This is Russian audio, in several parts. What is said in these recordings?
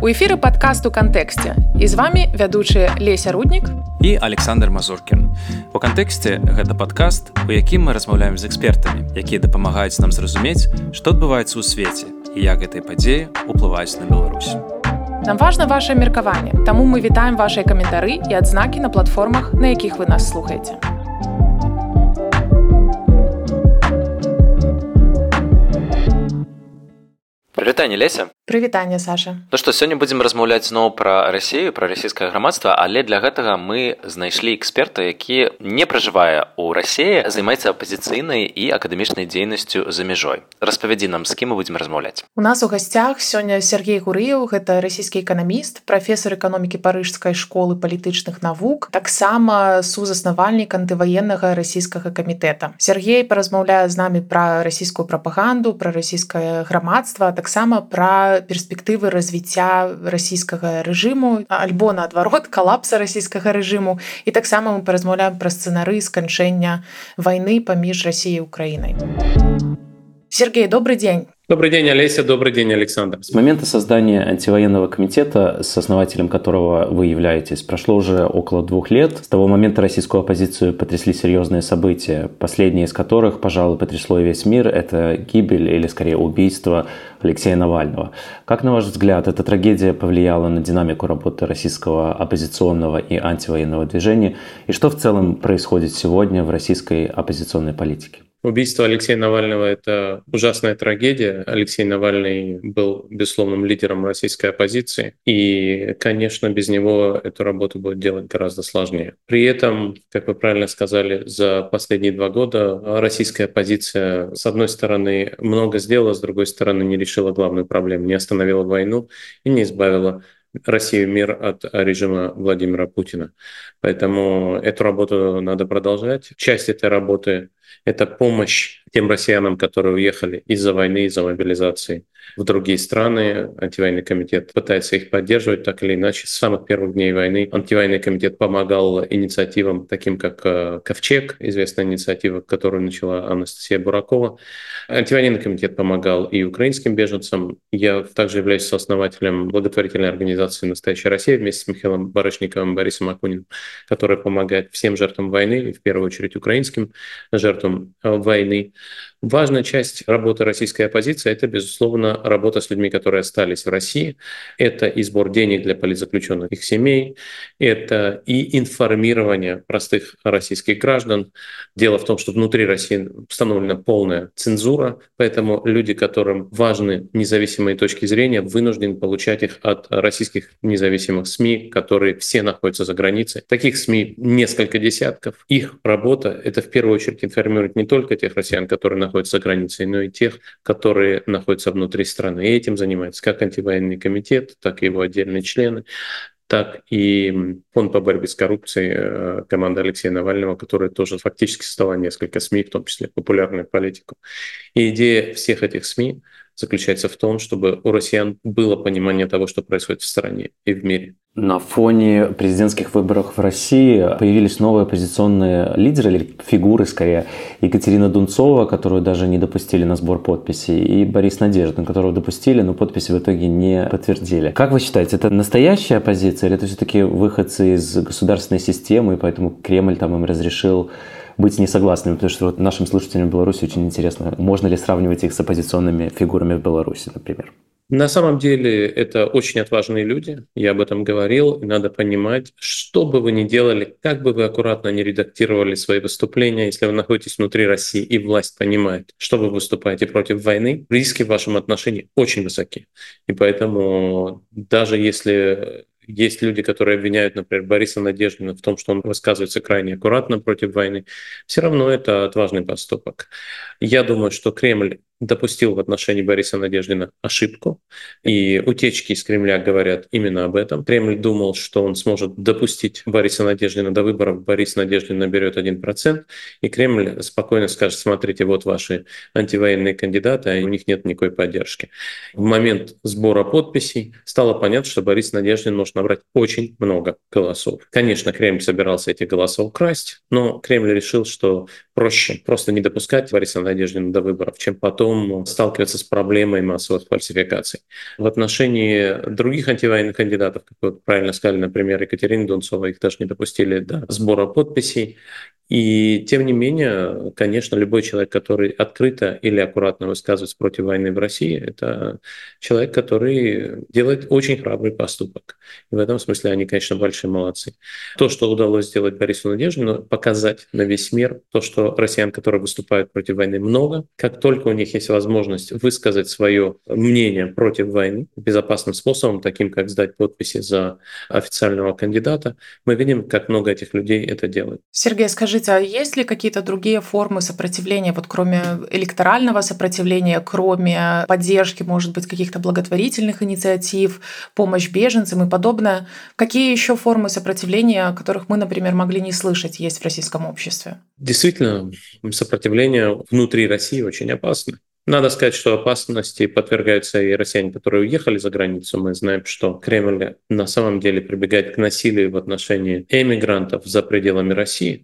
У эфіры падкаст у кантэксце. І з вамі вядучыя Леся Руднік і Александр Мазуркін. У кантэксце гэта падкаст, у якім мы размаўляем з экспертамі, якія дапамагаюць нам зразумець, што адбываецца ў свеце і як гэтыя падзеі ўплываюць на Беларусь. Нам важна вашае меркаванне, таму мы вітаем вашыя каментары і адзнакі на платформах, на якіх вы нас слухаеце. Прывітанне, Леся. Прывітанне, Саша. Ну што, сёння будзем размаўляць зноў пра Расію, пра расійскае грамадства, але для гэтага мы знайшлі эксперта, які не пражывае ў Расіі, займаецца апазіцыйнай і акадэмічнай дзейнасцю за мяжой. Распавядзі нам, з кім мы будзем размаўляць. У нас у гасцях сёння Сергей Гурыеў, гэта расійскі эканаміст, прафесар эканомікі Парыжскай школы палітычных навук, таксама сузаснавальнік антываеннага расійскага камітэта. Сергей паразмаўляе з намі пра расійскую прапаганду, пра расійскае грамадства, таксама пра перспектывы развіцця расійскага рэжыму, альбо наадварот калапса расійскага рэжыму, і таксама мы паразмаўляем пра сцэнарый сканчэння вайны паміж Расіяй і Украінай. Сергей, добрый день. Добрый день, Олеся. Добрый день, Александр. С момента создания антивоенного комитета, с основателем которого вы являетесь, прошло уже около 2 лет. С того момента российскую оппозицию потрясли серьезные события, последнее из которых, пожалуй, потрясло и весь мир. Это гибель, или скорее убийство Алексея Навального. Как, на ваш взгляд, эта трагедия повлияла на динамику работы российского оппозиционного и антивоенного движения? И что в целом происходит сегодня в российской оппозиционной политике? Убийство Алексея Навального — это ужасная трагедия. Алексей Навальный был безусловным лидером российской оппозиции. И, конечно, без него эту работу будет делать гораздо сложнее. При этом, как вы правильно сказали, за последние 2 года российская оппозиция, с одной стороны, много сделала, с другой стороны, не решила главную проблему, не остановила войну и не избавила Россию, мир от режима Владимира Путина. Поэтому эту работу надо продолжать. Часть этой работы — это помощь тем россиянам, которые уехали из-за войны, из-за мобилизации в другие страны. Антивоенный комитет пытается их поддерживать так или иначе. С самых первых дней войны антивоенный комитет помогал инициативам, таким как «Ковчег», известная инициатива, которую начала Анастасия Буракова. Антивоенный комитет помогал и украинским беженцам. Я также являюсь сооснователем благотворительной организации «Настоящая Россия» вместе с Михаилом Барышниковым и Борисом Акуниным, которая помогает всем жертвам войны, и в первую очередь украинским жертвам войны. Важная часть работы российской оппозиции — это, безусловно, работа с людьми, которые остались в России. Это и сбор денег для политзаключенных, их семей, это и информирование простых российских граждан. Дело в том, что внутри России установлена полная цензура, поэтому люди, которым важны независимые точки зрения, вынуждены получать их от российских независимых СМИ, которые все находятся за границей. Таких СМИ несколько десятков. Их работа — это в первую очередь информировать не только тех россиян, которые находятся за границей, но и тех, которые находятся внутри страны. И этим занимается как антивоенный комитет, так и его отдельные члены, так и Фонд по борьбе с коррупцией, команда Алексея Навального, которая тоже фактически создала несколько СМИ, в том числе популярную политику. И идея всех этих СМИ заключается в том, чтобы у россиян было понимание того, что происходит в стране и в мире. На фоне президентских выборов в России появились новые оппозиционные лидеры, или фигуры скорее. Екатерина Дунцова, которую даже не допустили на сбор подписей, и Борис Надеждин, которого допустили, но подписи в итоге не подтвердили. Как вы считаете, это настоящая оппозиция, или это все-таки выходцы из государственной системы, и поэтому Кремль там им разрешил быть несогласными? Потому что вот нашим слушателям в Беларуси очень интересно, можно ли сравнивать их с оппозиционными фигурами в Беларуси, например? На самом деле это очень отважные люди, я об этом говорил, и надо понимать, что бы вы ни делали, как бы вы аккуратно не редактировали свои выступления, если вы находитесь внутри России и власть понимает, что вы выступаете против войны, риски в вашем отношении очень высоки. И поэтому даже если есть люди, которые обвиняют, например, Бориса Надеждина в том, что он высказывается крайне аккуратно против войны, все равно это отважный поступок. Я думаю, что Кремль допустил в отношении Бориса Надеждина ошибку, и утечки из Кремля говорят именно об этом. Кремль думал, что он сможет допустить Бориса Надеждина до выборов, Борис Надеждин наберет 1%, и Кремль спокойно скажет: смотрите, вот ваши антивоенные кандидаты, а у них нет никакой поддержки. В момент сбора подписей стало понятно, что Борис Надеждин может набрать очень много голосов. Конечно, Кремль собирался эти голоса украсть, но Кремль решил, что проще просто не допускать Бориса Надеждина до выборов, чем потом потом сталкиваться с проблемой массовых фальсификаций. В отношении других антивоенных кандидатов, как вы правильно сказали, например, Екатерины Дунцовой, их даже не допустили до сбора подписей. И тем не менее, конечно, любой человек, который открыто или аккуратно высказывается против войны в России, это человек, который делает очень храбрый поступок. И в этом смысле они, конечно, большие молодцы. То, что удалось сделать Борису Надеждину, показать на весь мир то, что россиян, которые выступают против войны, много. Как только у них есть возможность высказать свое мнение против войны безопасным способом, таким как сдать подписи за официального кандидата, мы видим, как много этих людей это делают. Сергей, скажите, а есть ли какие-то другие формы сопротивления, вот кроме электорального сопротивления, кроме поддержки, может быть, каких-то благотворительных инициатив, помощь беженцам и подобное? Какие еще формы сопротивления, о которых мы, например, могли не слышать, есть в российском обществе? Действительно, сопротивление внутри России очень опасно. Надо сказать, что опасности подвергаются и россияне, которые уехали за границу. Мы знаем, что Кремль на самом деле прибегает к насилию в отношении эмигрантов за пределами России.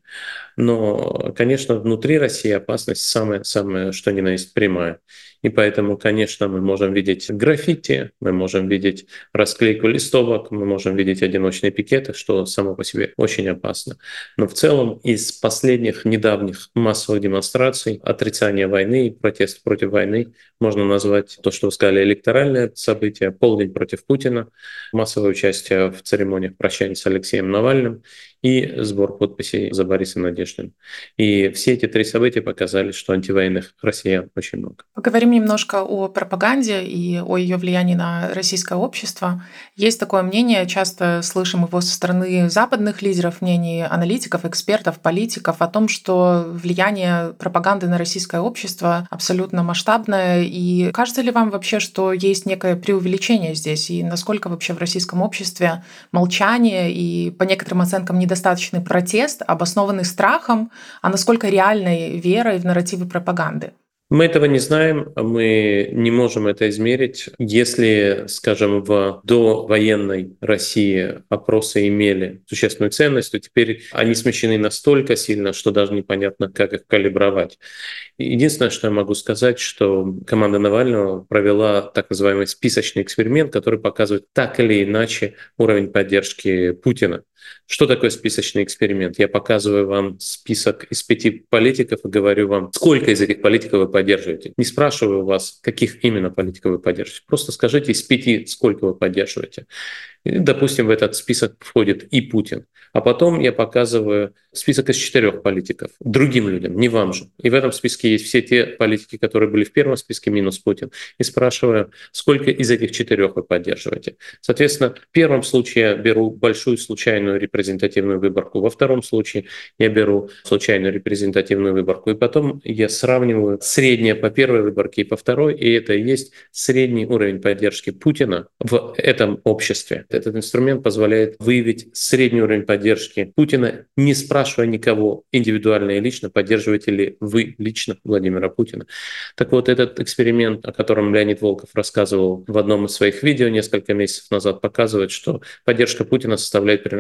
Но, конечно, внутри России опасность самая, что ни на есть прямая. И поэтому, конечно, мы можем видеть граффити, мы можем видеть расклейку листовок, мы можем видеть одиночные пикеты, что само по себе очень опасно. Но в целом из последних недавних массовых демонстраций отрицания войны и протест против войны можно назвать то, что вы сказали, электоральное событие, полдень против Путина, массовое участие в церемониях прощания с Алексеем Навальным и сбор подписей за Бориса Надеждина. И все эти три события показали, что антивоенных россиян очень много. Поговорим немножко о пропаганде и о ее влиянии на российское общество. Есть такое мнение, часто слышим его со стороны западных лидеров, мнений аналитиков, экспертов, политиков о том, что влияние пропаганды на российское общество абсолютно масштабное. И кажется ли вам вообще, что есть некое преувеличение здесь? И насколько вообще в российском обществе молчание и, по некоторым оценкам, недостаточный протест, обоснованный страхом, а насколько реальной верой в нарративы пропаганды? Мы этого не знаем, мы не можем это измерить. Если, скажем, в довоенной России опросы имели существенную ценность, то теперь они смещены настолько сильно, что даже непонятно, как их калибровать. Единственное, что я могу сказать, что команда Навального провела так называемый списочный эксперимент, который показывает так или иначе уровень поддержки Путина. Что такое списочный эксперимент? Я показываю вам список из 5 политиков и говорю вам, сколько из этих политиков вы поддерживаете. Не спрашиваю вас, каких именно политиков вы поддерживаете. Просто скажите из 5, сколько вы поддерживаете. И, допустим, в этот список входит и Путин. А потом я показываю список из 4 политиков другим людям, не вам же. И в этом списке есть все те политики, которые были в первом списке, минус Путин. И спрашиваю, сколько из этих 4 вы поддерживаете. Соответственно, в первом случае я беру большую случайную репрезентативную выборку, во втором случае я беру случайную репрезентативную выборку. И потом я сравниваю среднее по первой выборке и по второй, и это и есть средний уровень поддержки Путина в этом обществе. Этот инструмент позволяет выявить средний уровень поддержки Путина, не спрашивая никого индивидуально и лично, поддерживаете ли вы лично Владимира Путина. Так вот, этот эксперимент, о котором Леонид Волков рассказывал в одном из своих видео несколько месяцев назад, показывает, что поддержка Путина составляет примерно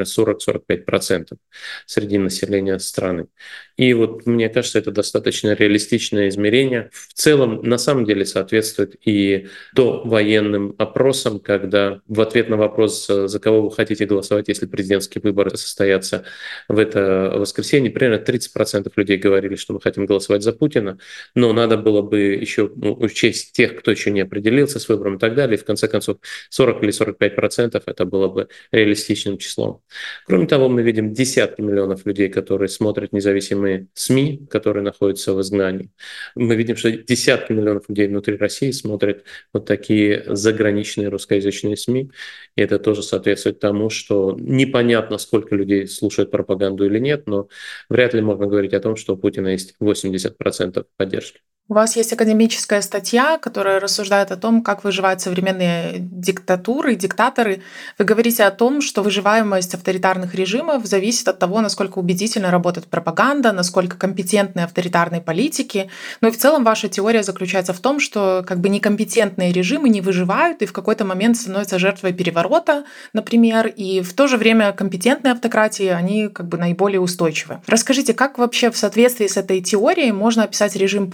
40-45% среди населения страны. И вот мне кажется, это достаточно реалистичное измерение. В целом, на самом деле, соответствует и довоенным опросам, когда в ответ на вопрос, за кого вы хотите голосовать, если президентские выборы состоятся в это воскресенье, примерно 30% людей говорили, что мы хотим голосовать за Путина, но надо было бы еще учесть тех, кто еще не определился с выбором и так далее. И в конце концов, 40 или 45% это было бы реалистичным числом. Кроме того, мы видим десятки миллионов людей, которые смотрят независимые СМИ, которые находятся в изгнании. Мы видим, что десятки миллионов людей внутри России смотрят вот такие заграничные русскоязычные СМИ. И это тоже соответствует тому, что непонятно, сколько людей слушают пропаганду или нет, но вряд ли можно говорить о том, что у Путина есть 80% поддержки. У вас есть академическая статья, которая рассуждает о том, как выживают современные диктатуры, диктаторы. Вы говорите о том, что выживаемость авторитарных режимов зависит от того, насколько убедительно работает пропаганда, насколько компетентны авторитарные политики. Ну и в целом ваша теория заключается в том, что как бы некомпетентные режимы не выживают и в какой-то момент становятся жертвой переворота, например, и в то же время компетентные автократии, они как бы наиболее устойчивы. Расскажите, как вообще в соответствии с этой теорией можно описать режим Путина,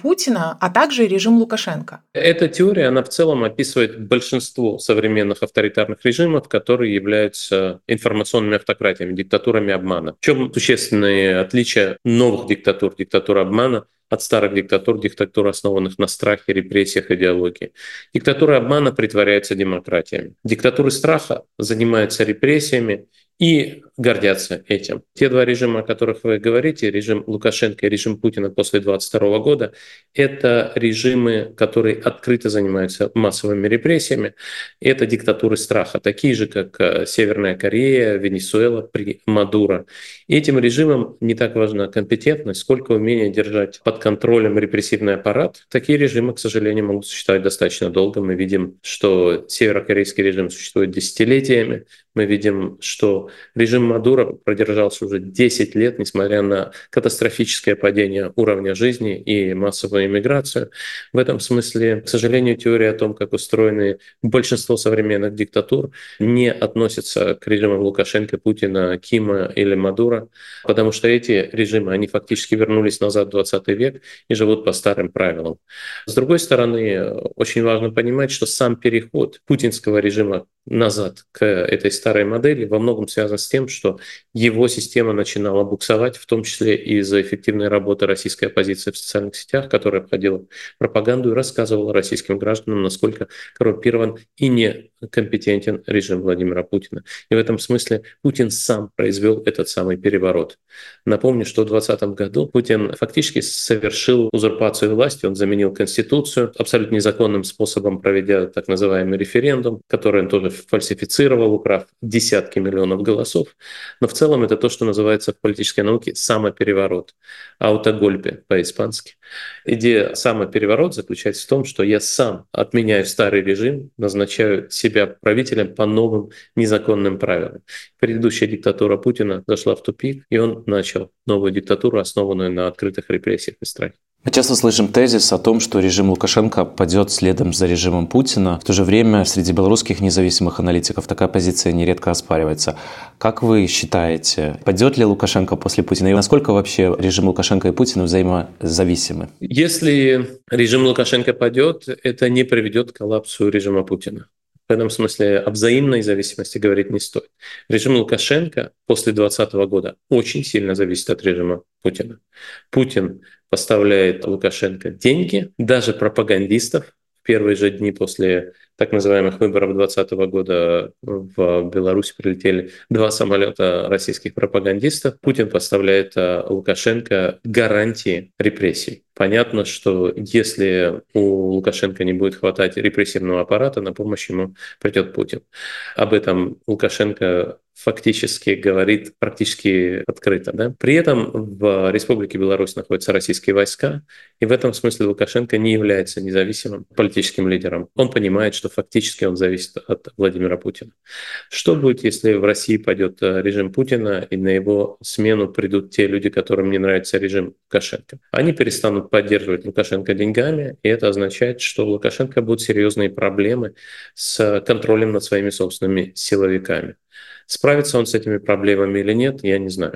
Путина, а также режим Лукашенко. Эта теория, она в целом описывает большинство современных авторитарных режимов, которые являются информационными автократиями, диктатурами обмана. В чем существенные отличия новых диктатур, диктатуры обмана от старых диктатур, диктатур, основанных на страхе, репрессиях, идеологии? Диктатура обмана притворяется демократиями. Диктатуры страха занимаются репрессиями и гордятся этим. Те два режима, о которых вы говорите, режим Лукашенко и режим Путина после 2022 года, это режимы, которые открыто занимаются массовыми репрессиями. Это диктатуры страха, такие же, как Северная Корея, Венесуэла при Мадуро. И этим режимам не так важна компетентность, сколько умение держать под контролем репрессивный аппарат. Такие режимы, к сожалению, могут существовать достаточно долго. Мы видим, что северокорейский режим существует десятилетиями. Мы видим, что режим Мадуро продержался уже 10 лет, несмотря на катастрофическое падение уровня жизни и массовую иммиграцию. В этом смысле, к сожалению, теория о том, как устроены большинство современных диктатур, не относится к режимам Лукашенко, Путина, Кима или Мадуро, потому что эти режимы, они фактически вернулись назад в 20 век и живут по старым правилам. С другой стороны, очень важно понимать, что сам переход путинского режима назад к этой старой модели во многом связан с тем, что его система начинала буксовать, в том числе из-за эффективной работы российской оппозиции в социальных сетях, которая обходила пропаганду и рассказывала российским гражданам, насколько коррумпирован и некомпетентен режим Владимира Путина. И в этом смысле Путин сам произвел этот самый переворот. Напомню, что в 2020 году Путин фактически совершил узурпацию власти, он заменил Конституцию абсолютно незаконным способом, проведя так называемый референдум, который он тоже фальсифицировал, украв десятки миллионов голосов. Но в целом это то, что называется в политической науке самопереворот, аутогольпе по-испански. Идея самопереворот заключается в том, что я сам отменяю старый режим, назначаю себя правителем по новым незаконным правилам. Предыдущая диктатура Путина зашла в тупик, и он начал новую диктатуру, основанную на открытых репрессиях и страхе. Мы часто слышим тезис о том, что режим Лукашенко падет следом за режимом Путина. В то же время среди белорусских независимых аналитиков такая позиция нередко оспаривается. Как вы считаете, падет ли Лукашенко после Путина? И насколько вообще режим Лукашенко и Путина взаимозависимы? Если режим Лукашенко падет, это не приведет к коллапсу режима Путина. В этом смысле о взаимной зависимости говорить не стоит. Режим Лукашенко после 2020 года очень сильно зависит от режима Путина. Путин поставляет Лукашенко деньги, даже пропагандистов. В первые же дни после так называемых выборов 2020 года в Беларусь прилетели 2 самолета российских пропагандистов. Путин поставляет Лукашенко гарантии репрессий. Понятно, что если у Лукашенко не будет хватать репрессивного аппарата, на помощь ему придет Путин. Об этом Лукашенко фактически говорит практически открыто. Да? При этом в Республике Беларусь находятся российские войска, и в этом смысле Лукашенко не является независимым политическим лидером. Он понимает, что фактически он зависит от Владимира Путина. Что будет, если в России пойдет режим Путина, и на его смену придут те люди, которым не нравится режим Лукашенко? Они перестанут поддерживать Лукашенко деньгами, и это означает, что у Лукашенко будут серьезные проблемы с контролем над своими собственными силовиками. Справится он с этими проблемами или нет, я не знаю.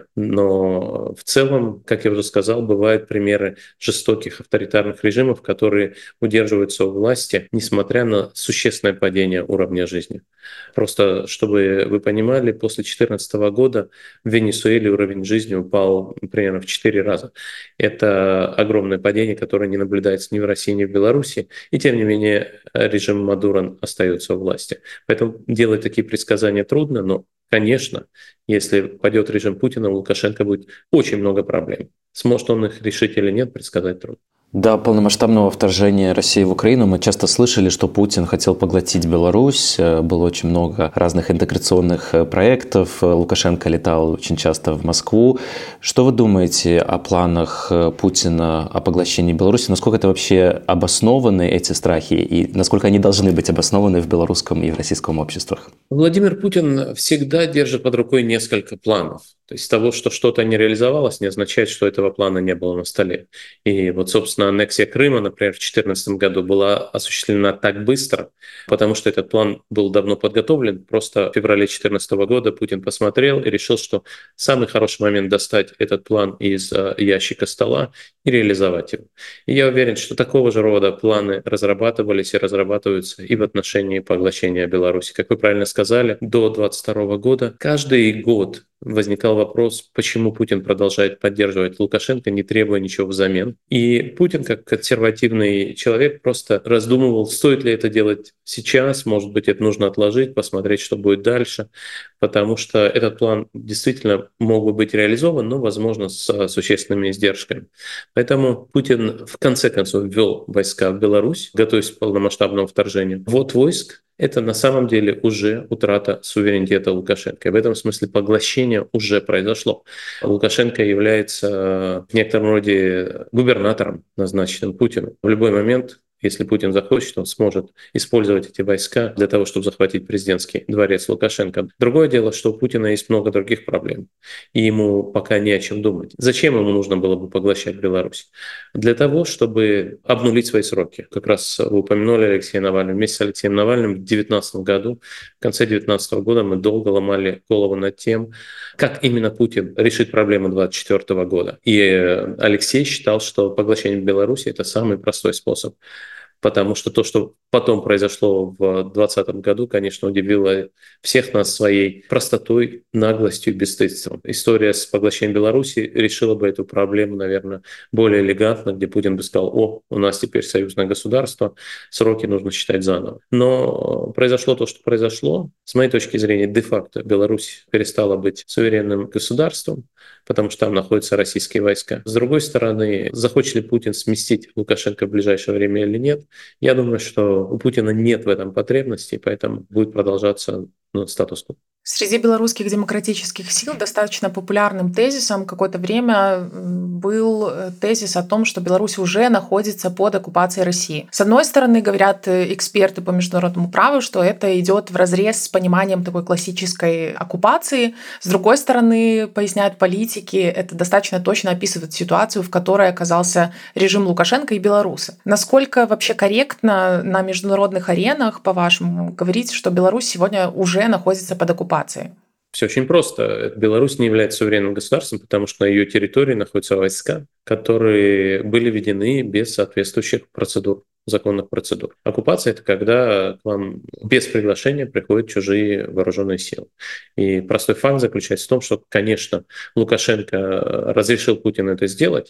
Но в целом, как я уже сказал, бывают примеры жестоких авторитарных режимов, которые удерживаются у власти, несмотря на существенное падение уровня жизни. Просто, чтобы вы понимали, после 2014 года в Венесуэле уровень жизни упал примерно в 4 раза. Это огромное падение, которое не наблюдается ни в России, ни в Беларуси. И тем не менее режим Мадуро остается у власти. Поэтому делать такие предсказания трудно, но конечно, если падет режим Путина, у Лукашенко будет очень много проблем. Сможет он их решить или нет, предсказать трудно. До полномасштабного вторжения России в Украину мы часто слышали, что Путин хотел поглотить Беларусь. Было очень много разных интеграционных проектов. Лукашенко летал очень часто в Москву. Что вы думаете о планах Путина о поглощении Беларуси? Насколько это вообще обоснованы, эти страхи, и насколько они должны быть обоснованы в белорусском и в российском обществах? Владимир Путин всегда держит под рукой несколько планов. То есть того, что что-то не реализовалось, не означает, что этого плана не было на столе. И вот, собственно, аннексия Крыма, например, в 2014 году была осуществлена так быстро, потому что этот план был давно подготовлен. Просто в феврале 2014 года Путин посмотрел и решил, что самый хороший момент достать этот план из ящика стола и реализовать его. И я уверен, что такого же рода планы разрабатывались и разрабатываются и в отношении поглощения Беларуси. Как вы правильно сказали, до 2022 года каждый год возникал вопрос, почему Путин продолжает поддерживать Лукашенко, не требуя ничего взамен. И Путин, как консервативный человек, просто раздумывал, стоит ли это делать сейчас, может быть, это нужно отложить, посмотреть, что будет дальше, потому что этот план действительно мог бы быть реализован, но, возможно, с существенными издержками. Поэтому Путин в конце концов ввел войска в Беларусь, готовясь к полномасштабному вторжению. Вот войск — это на самом деле уже утрата суверенитета Лукашенко. И в этом смысле поглощение уже произошло. Лукашенко является в некотором роде губернатором, назначенным Путиным. В любой момент, если Путин захочет, он сможет использовать эти войска для того, чтобы захватить президентский дворец Лукашенко. Другое дело, что у Путина есть много других проблем, и ему пока не о чем думать. Зачем ему нужно было бы поглощать Беларусь? Для того, чтобы обнулить свои сроки. Как раз вы упомянули Алексея Навального. Вместе с Алексеем Навальным в 2019 году, в конце 2019 года мы долго ломали голову над тем, как именно Путин решит проблему 2024 года. И Алексей считал, что поглощение Беларуси — это самый простой способ. Потому что то, что потом произошло в 2020 году, конечно, удивило всех нас своей простотой, наглостью и бесстыдством. История с поглощением Беларуси решила бы эту проблему, наверное, более элегантно, где Путин бы сказал: о, у нас теперь союзное государство, сроки нужно считать заново. Но произошло то, что произошло. С моей точки зрения, де-факто Беларусь перестала быть суверенным государством, потому что там находятся российские войска. С другой стороны, захочет ли Путин сместить Лукашенко в ближайшее время или нет, я думаю, что у Путина нет в этом потребности, поэтому будет продолжаться статус-кво. Среди белорусских демократических сил достаточно популярным тезисом какое-то время был тезис о том, что Беларусь уже находится под оккупацией России. С одной стороны, говорят эксперты по международному праву, что это идет вразрез с пониманием такой классической оккупации. С другой стороны, поясняют политики, это достаточно точно описывает ситуацию, в которой оказался режим Лукашенко и белорусы. Насколько вообще корректно на международных аренах, по-вашему, говорить, что Беларусь сегодня уже находится под оккупацией? Все очень просто. Беларусь не является суверенным государством, потому что на ее территории находятся войска, которые были введены без соответствующих процедур, законных процедур. Оккупация — это когда к вам без приглашения приходят чужие вооруженные силы. И простой факт заключается в том, что, конечно, Лукашенко разрешил Путину это сделать,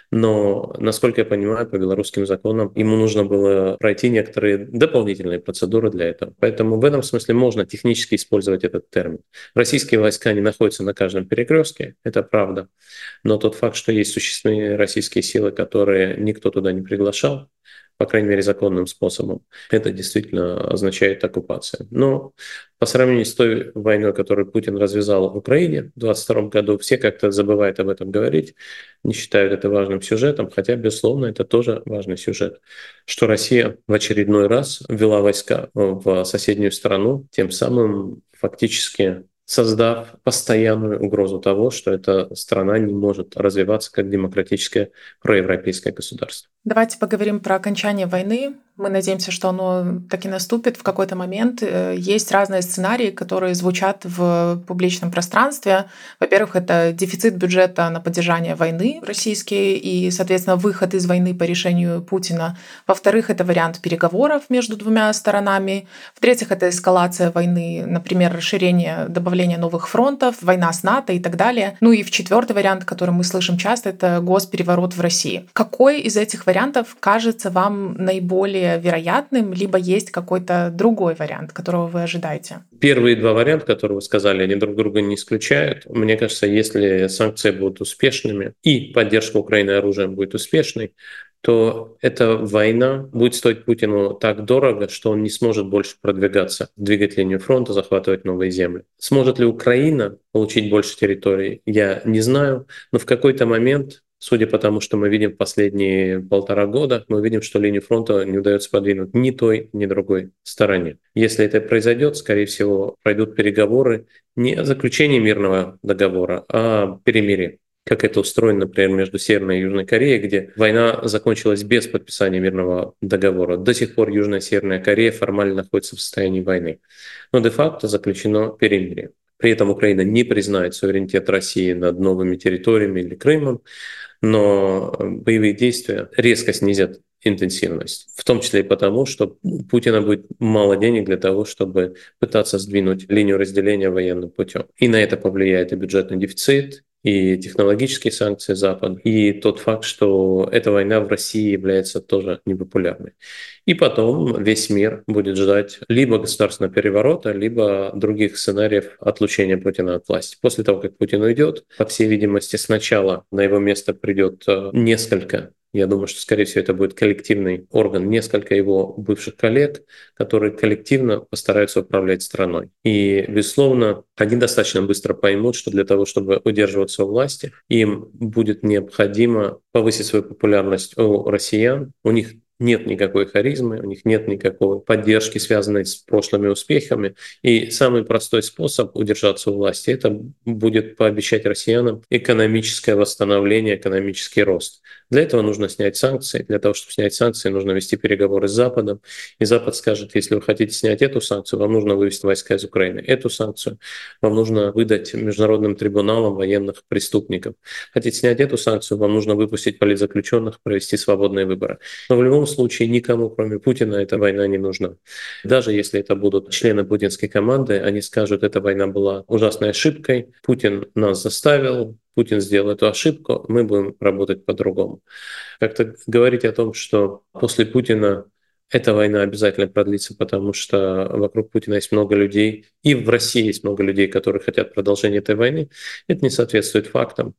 но, насколько я понимаю, по белорусским законам ему нужно было пройти некоторые дополнительные процедуры для этого. Поэтому в этом смысле можно технически использовать этот термин. Российские войска не находятся на каждом перекрестке, это правда. Но тот факт, что есть существенные российские силы, которые никто туда не приглашал, по крайней мере, законным способом, это действительно означает оккупацию. Но по сравнению с той войной, которую Путин развязал в Украине в 2022 году, все как-то забывают об этом говорить, не считают это важным сюжетом, хотя, безусловно, это тоже важный сюжет, что Россия в очередной раз ввела войска в соседнюю страну, тем самым фактически создав постоянную угрозу того, что эта страна не может развиваться как демократическое проевропейское государство. Давайте поговорим про окончание войны. Мы надеемся, что оно таки наступит в какой-то момент. Есть разные сценарии, которые звучат в публичном пространстве. Во-первых, это дефицит бюджета на поддержание войны российский и, соответственно, выход из войны по решению Путина. Во-вторых, это вариант переговоров между двумя сторонами. В-третьих, это эскалация войны, например, расширение, добавление новых фронтов, война с НАТО и так далее. Ну и в-четвертый вариант, который мы слышим часто, это госпереворот в России. Какой из этих вариантов кажется вам наиболее вероятным, либо есть какой-то другой вариант, которого вы ожидаете? Первые два варианта, которые вы сказали, они друг друга не исключают. Мне кажется, если санкции будут успешными и поддержка Украины оружием будет успешной, то эта война будет стоить Путину так дорого, что он не сможет больше продвигаться, двигать линию фронта, захватывать новые земли. Сможет ли Украина получить больше территорий, я не знаю, но в какой-то момент Судя по тому, что мы видим в последние 1,5 года, мы видим, что линию фронта не удается подвинуть ни той, ни другой стороне. Если это произойдет, скорее всего, пройдут переговоры не о заключении мирного договора, а о перемирии, как это устроено, например, между Северной и Южной Кореей, где война закончилась без подписания мирного договора. До сих пор Южная и Северная Корея формально находятся в состоянии войны. Но де-факто заключено перемирие. При этом Украина не признает суверенитет России над новыми территориями или Крымом, но боевые действия резко снизят интенсивность. В том числе и потому, что у Путина будет мало денег для того, чтобы пытаться сдвинуть линию разделения военным путем. И на это повлияет и бюджетный дефицит, и технологические санкции Запада, и тот факт, что эта война в России является тоже непопулярной. И потом весь мир будет ждать либо государственного переворота, либо других сценариев отлучения Путина от власти. После того, как Путин уйдет, по всей видимости, сначала на его место придет несколько, я думаю, что, скорее всего, это будет коллективный орган, несколько его бывших коллег, которые коллективно постараются управлять страной. И, безусловно, они достаточно быстро поймут, что для того, чтобы удерживаться у власти, им будет необходимо повысить свою популярность у россиян. У них нет никакой харизмы, у них нет никакой поддержки, связанной с прошлыми успехами. И самый простой способ удержаться у власти — это будет пообещать россиянам экономическое восстановление, экономический рост. Для этого нужно снять санкции. Для того, чтобы снять санкции, нужно вести переговоры с Западом. И Запад скажет: если вы хотите снять эту санкцию, вам нужно вывести войска из Украины. Эту санкцию вам нужно выдать международным трибуналам военных преступников. Хотите снять эту санкцию, вам нужно выпустить политзаключенных, провести свободные выборы. Но в любом случае никому, кроме Путина, эта война не нужна. Даже если это будут члены путинской команды, они скажут: эта война была ужасной ошибкой, Путин нас заставил, Путин сделал эту ошибку, мы будем работать по-другому. Как-то говорить о том, что после Путина эта война обязательно продлится, потому что вокруг Путина есть много людей, и в России есть много людей, которые хотят продолжения этой войны, это не соответствует фактам.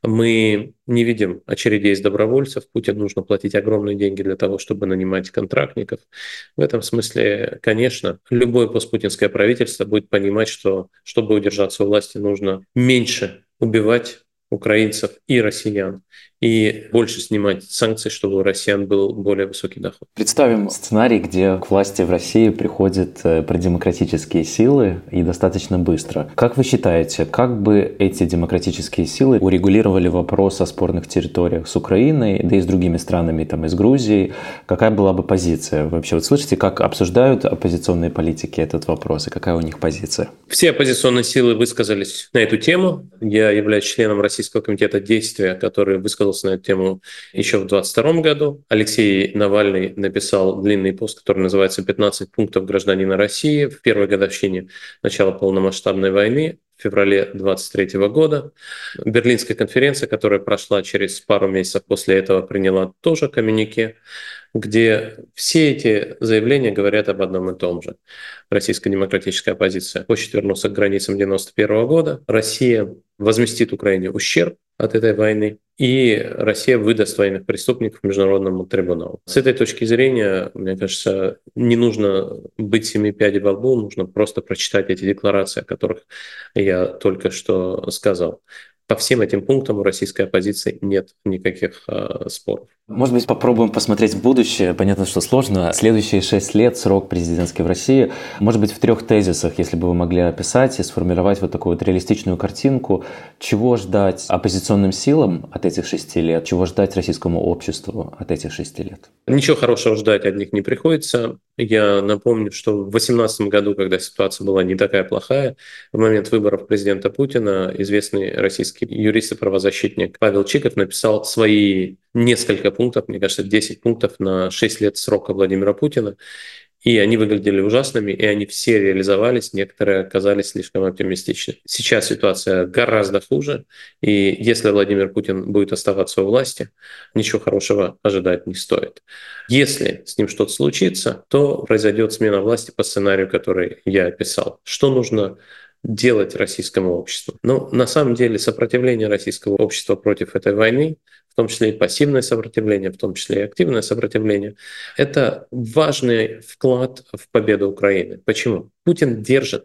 Мы не видим очередей из добровольцев. Путину нужно платить огромные деньги для того, чтобы нанимать контрактников. В этом смысле, конечно, любое постпутинское правительство будет понимать, что, чтобы удержаться у власти, нужно меньше убивать украинцев и россиян, и больше снимать санкции, чтобы у россиян был более высокий доход. Представим сценарий, где к власти в России приходят продемократические силы и достаточно быстро. Как вы считаете, как бы эти демократические силы урегулировали вопрос о спорных территориях с Украиной, да и с другими странами, там, и с Грузией? Какая была бы позиция? Вообще, вот слышите, как обсуждают оппозиционные политики этот вопрос, и какая у них позиция? Все оппозиционные силы высказались на эту тему. Я являюсь членом Российского комитета действия, который высказался на эту тему еще в 2022 году. Алексей Навальный написал длинный пост, который называется «15 пунктов гражданина России» в первой годовщине начала полномасштабной войны в феврале 2023 года. Берлинская конференция, которая прошла через пару месяцев после этого, приняла тоже коммюнике, где все эти заявления говорят об одном и том же. Российская демократическая оппозиция хочет вернуться к границам 1991 года. Россия возместит Украине ущерб от этой войны, и Россия выдаст военных преступников Международному трибуналу. С этой точки зрения, мне кажется, не нужно быть семи пядей во лбу, нужно просто прочитать эти декларации, о которых я только что сказал. По всем этим пунктам у российской оппозиции нет никаких споров. Может быть, попробуем посмотреть в будущее. Понятно, что сложно. Следующие 6 лет, срок президентский в России. Может быть, в 3 тезисах, если бы вы могли описать и сформировать вот такую вот реалистичную картинку, чего ждать оппозиционным силам от этих 6 лет, чего ждать российскому обществу от этих 6 лет? Ничего хорошего ждать от них не приходится. Я напомню, что в 2018 году, когда ситуация была не такая плохая, в момент выборов президента Путина известный российский юрист и правозащитник Павел Чиков написал свои несколько пунктов, мне кажется, 10 пунктов на 6 лет срока Владимира Путина. И они выглядели ужасными, и они все реализовались, некоторые оказались слишком оптимистичны. Сейчас ситуация гораздо хуже, и если Владимир Путин будет оставаться у власти, ничего хорошего ожидать не стоит. Если с ним что-то случится, то произойдет смена власти по сценарию, который я описал. Что нужно делать российскому обществу? Ну, на самом деле, сопротивление российского общества против этой войны, в том числе и пассивное сопротивление, в том числе и активное сопротивление, это важный вклад в победу Украины. Почему? Путин держит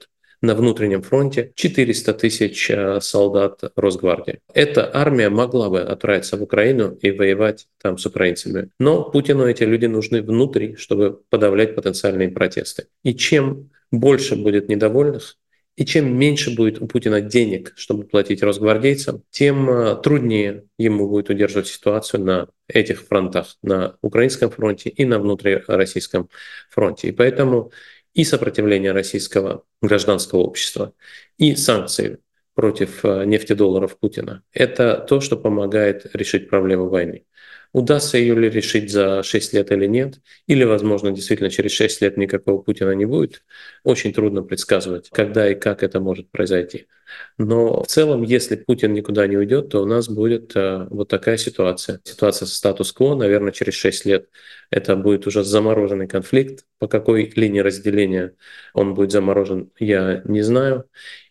на внутреннем фронте 400 тысяч солдат Росгвардии. Эта армия могла бы отправиться в Украину и воевать там с украинцами. Но Путину эти люди нужны внутри, чтобы подавлять потенциальные протесты. И чем больше будет недовольных, и чем меньше будет у Путина денег, чтобы платить росгвардейцам, тем труднее ему будет удерживать ситуацию на этих фронтах, на украинском фронте и на внутрироссийском фронте. И поэтому и сопротивление российского гражданского общества, и санкции против нефтедолларов Путина — это то, что помогает решить проблему войны. Удастся ее ли решить за 6 лет или нет, или, возможно, действительно через 6 лет никакого Путина не будет, очень трудно предсказывать, когда и как это может произойти. Но в целом, если Путин никуда не уйдет, то у нас будет вот такая ситуация. Ситуация со статус-кво, наверное, через 6 лет это будет уже замороженный конфликт. По какой линии разделения он будет заморожен, я не знаю.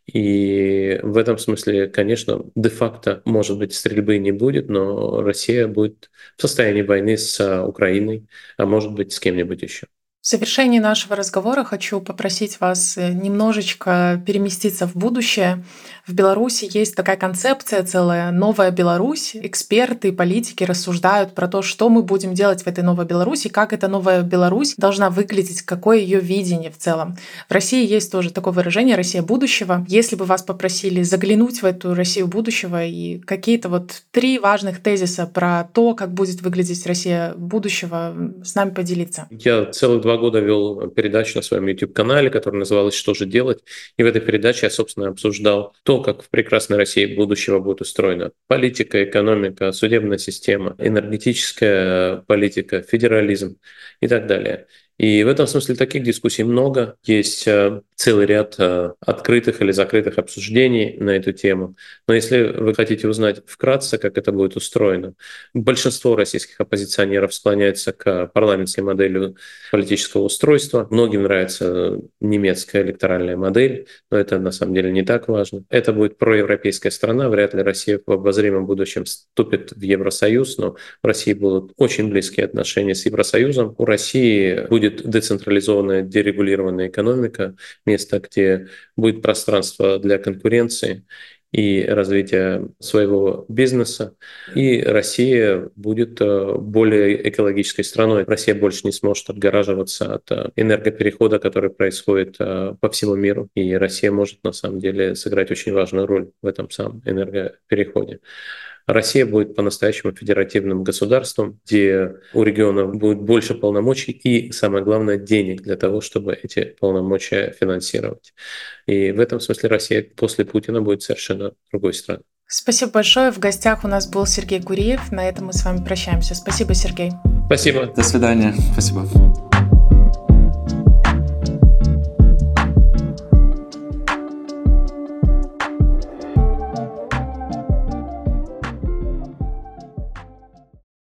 И в этом смысле, конечно, де-факто, может быть, стрельбы не будет, но Россия будет в состоянии войны с Украиной, а может быть, с кем-нибудь еще. В завершении нашего разговора хочу попросить вас немножечко переместиться в будущее. В Беларуси есть такая концепция целая «Новая Беларусь». Эксперты и политики рассуждают про то, что мы будем делать в этой Новой Беларуси, как эта Новая Беларусь должна выглядеть, какое ее видение в целом. В России есть тоже такое выражение «Россия будущего». Если бы вас попросили заглянуть в эту Россию будущего и какие-то вот 3 важных тезиса про то, как будет выглядеть Россия будущего, с нами поделиться. Я целых 2 года вел передачу на своем YouTube-канале, которая называлась «Что же делать?». И в этой передаче я, собственно, обсуждал то, как в прекрасной России будущего будет устроена политика, экономика, судебная система, энергетическая политика, федерализм и так далее. И в этом смысле таких дискуссий много. Есть целый ряд открытых или закрытых обсуждений на эту тему. Но если вы хотите узнать вкратце, как это будет устроено, большинство российских оппозиционеров склоняется к парламентской модели политического устройства. Многим нравится немецкая электоральная модель, но это на самом деле не так важно. Это будет проевропейская страна. Вряд ли Россия в обозримом будущем вступит в Евросоюз, но в России будут очень близкие отношения с Евросоюзом. У России будет децентрализованная, дерегулированная экономика, место, где будет пространство для конкуренции и развития своего бизнеса. И Россия будет более экологической страной. Россия больше не сможет отгораживаться от энергоперехода, который происходит по всему миру. И Россия может на самом деле сыграть очень важную роль в этом самом энергопереходе. Россия будет по-настоящему федеративным государством, где у регионов будет больше полномочий и, самое главное, денег для того, чтобы эти полномочия финансировать. И в этом смысле Россия после Путина будет совершенно другой страной. Спасибо большое. В гостях у нас был Сергей Куриев. На этом мы с вами прощаемся. Спасибо, Сергей. Спасибо. До свидания. Спасибо.